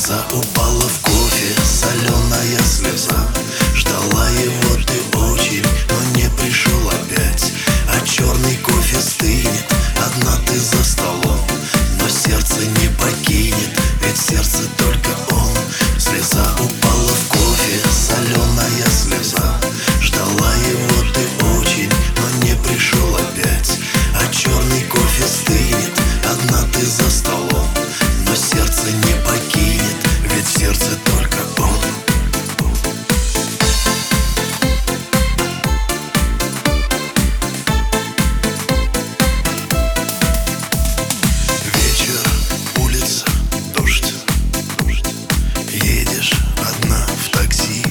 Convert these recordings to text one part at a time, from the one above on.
Слеза упала в кофе, соленая слеза. Ждала его ты очень, но не пришел опять. А черный кофе стынет, одна ты за столом. Но сердце не покинет, ведь сердце только он. Слеза упала в кофе, соленая слеза. Ждала его ты очень, но не пришел опять. А черный кофе стынет, одна ты за столом. Но сердце не покинет, ведь в сердце только он. Вечер, улица, дождь. Едешь одна в такси.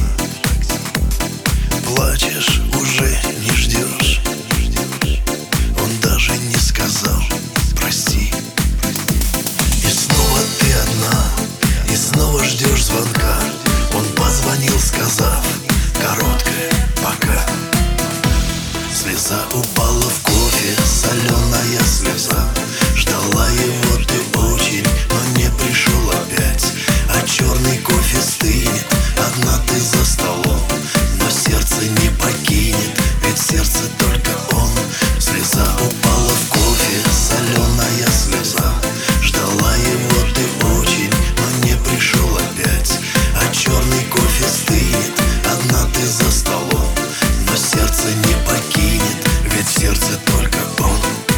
Плачешь, уже не ждешь. Он даже не сказал прости. И снова ты одна, и снова ждешь звонка. Он позвонил, сказав короткое пока. Слеза упала в кофе, соленая слеза. Ждала его ты очень, но не пришел опять. А черный кофе стынет, одна ты за столом. Но сердце не покинет, ведь в сердце только он. Слеза упала в кофе, соленая слеза. Ждала его ты очень, но не пришел опять. А черный кофе стынет, одна ты за столом. Но сердце не покинет, ведь в сердце только он.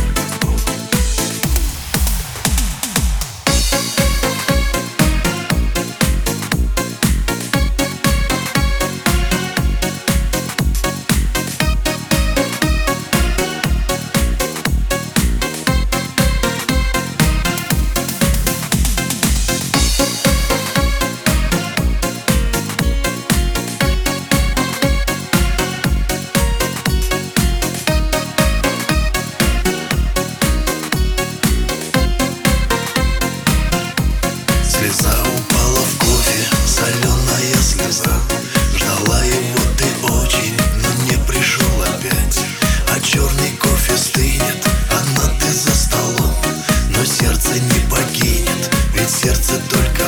Слеза упала в кофе, соленая слеза. Ждала его ты очень, но не пришел опять. А черный кофе стынет, одна ты за столом. Но сердце не покинет, ведь сердце только